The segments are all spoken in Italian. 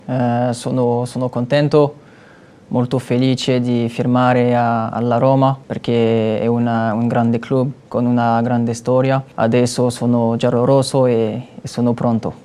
Sono contento, molto felice di firmare alla Roma perché è un grande club con una grande storia. Adesso sono giallorosso e sono pronto.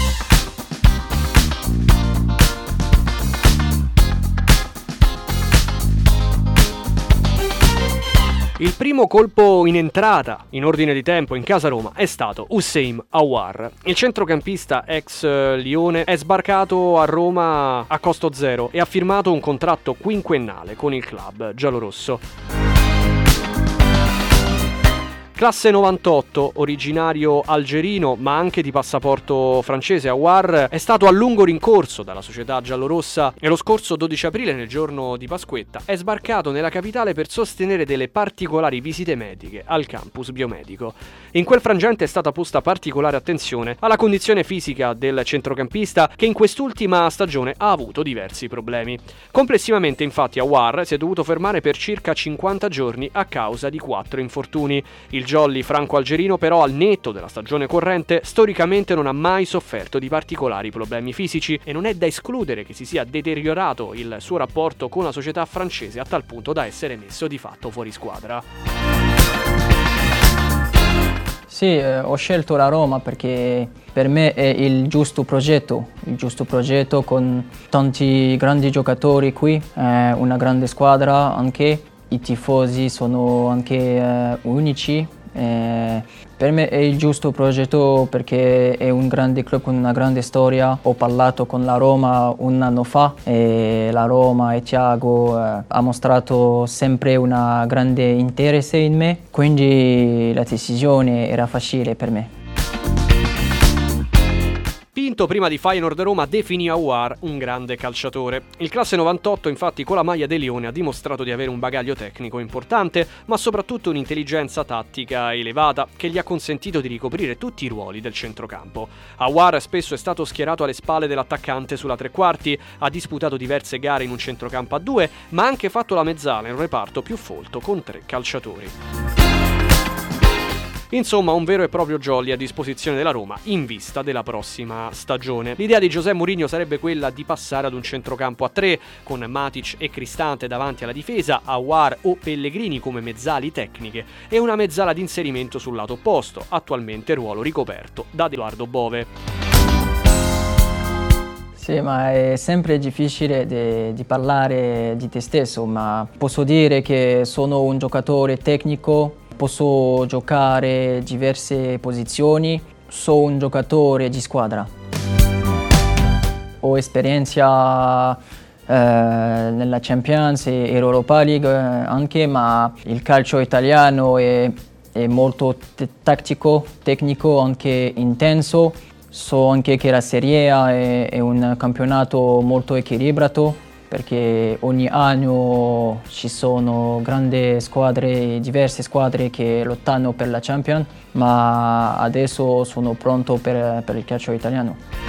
Il primo colpo in entrata, in ordine di tempo, in casa Roma è stato Houssem Aouar. Il centrocampista ex Lione è sbarcato a Roma a costo zero e ha firmato un contratto quinquennale con il club giallorosso. Classe 98, originario algerino ma anche di passaporto francese, Aouar è stato a lungo rincorso dalla società giallorossa e lo scorso 12 aprile, nel giorno di Pasquetta, è sbarcato nella capitale per sostenere delle particolari visite mediche al campus biomedico. In quel frangente è stata posta particolare attenzione alla condizione fisica del centrocampista che in quest'ultima stagione ha avuto diversi problemi. Complessivamente infatti Aouar si è dovuto fermare per circa 50 giorni a causa di 4 infortuni. Il jolly franco-algerino però, al netto della stagione corrente, storicamente non ha mai sofferto di particolari problemi fisici e non è da escludere che si sia deteriorato il suo rapporto con la società francese a tal punto da essere messo di fatto fuori squadra. Sì, ho scelto la Roma perché per me è il giusto progetto con tanti grandi giocatori qui, una grande squadra anche. I tifosi sono anche unici. Per me è il giusto progetto perché è un grande club con una grande storia. Ho parlato con la Roma un anno fa e la Roma e Thiago ha mostrato sempre un grande interesse in me, quindi la decisione era facile per me. Pinto, prima di Feyenoord Roma, definì Aouar un grande calciatore. Il classe 98 infatti con la maglia dei Lione ha dimostrato di avere un bagaglio tecnico importante, ma soprattutto un'intelligenza tattica elevata che gli ha consentito di ricoprire tutti i ruoli del centrocampo. Aouar spesso è stato schierato alle spalle dell'attaccante sulla tre quarti, ha disputato diverse gare in un centrocampo a 2, ma ha anche fatto la mezzala in un reparto più folto con 3 calciatori. Insomma, un vero e proprio jolly a disposizione della Roma in vista della prossima stagione. L'idea di José Mourinho sarebbe quella di passare ad un centrocampo a 3 con Matic e Cristante davanti alla difesa, Aouar o Pellegrini come mezzali tecniche e una mezzala di inserimento sul lato opposto, attualmente ruolo ricoperto da Edoardo Bove. Sì, ma è sempre difficile di parlare di te stesso, ma posso dire che sono un giocatore tecnico. Posso giocare diverse posizioni, sono un giocatore di squadra. Ho esperienza nella Champions e Europa League anche, ma il calcio italiano è molto tattico, tecnico, anche intenso. So anche che la Serie A è un campionato molto equilibrato, perché ogni anno ci sono grandi squadre, diverse squadre che lottano per la Champions, ma adesso sono pronto per il calcio italiano.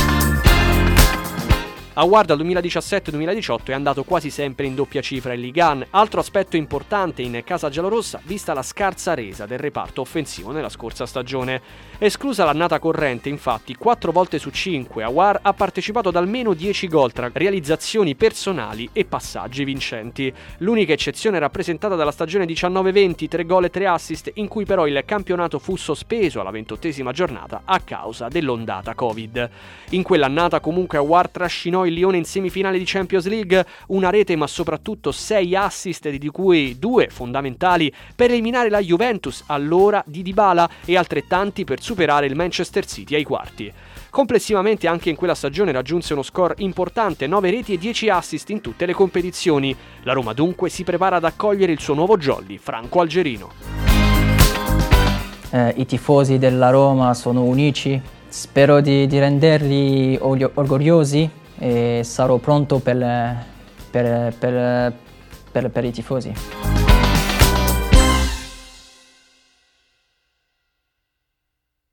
Aouar dal 2017-2018 è andato quasi sempre in doppia cifra in Ligue 1, altro aspetto importante in casa giallorossa vista la scarsa resa del reparto offensivo nella scorsa stagione. Esclusa l'annata corrente, infatti, 4 volte su 5 Aouar ha partecipato ad almeno 10 gol tra realizzazioni personali e passaggi vincenti. L'unica eccezione è rappresentata dalla stagione 19-20, 3 gol e 3 assist, in cui però il campionato fu sospeso alla 28esima giornata a causa dell'ondata Covid. In quell'annata comunque Aouar trascinò il Lione in semifinale di Champions League, una rete ma soprattutto 6 assist, di cui 2 fondamentali per eliminare la Juventus allora di Dybala e altrettanti per superare il Manchester City ai quarti. Complessivamente anche in quella stagione raggiunse uno score importante, 9 reti e 10 assist in tutte le competizioni. La Roma dunque si prepara ad accogliere il suo nuovo jolly franco-algerino. I tifosi della Roma sono unici, spero di renderli orgogliosi e sarò pronto per i tifosi.